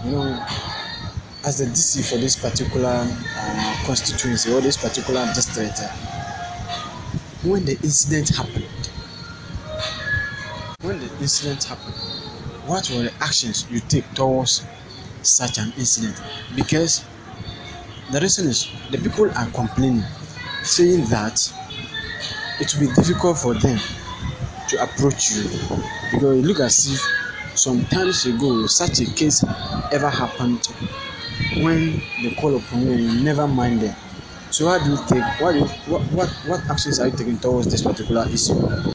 you know, as the DC for this particular constituency or this particular district, when the incident happened, when the incident happened, what were the actions you take towards such an incident? Because the reason is the people are complaining, saying that it will be difficult for them to approach you because it look as if some times ago such a case ever happened when they call upon you and you never mind them. So how do you take what actions are you taking towards this particular issue?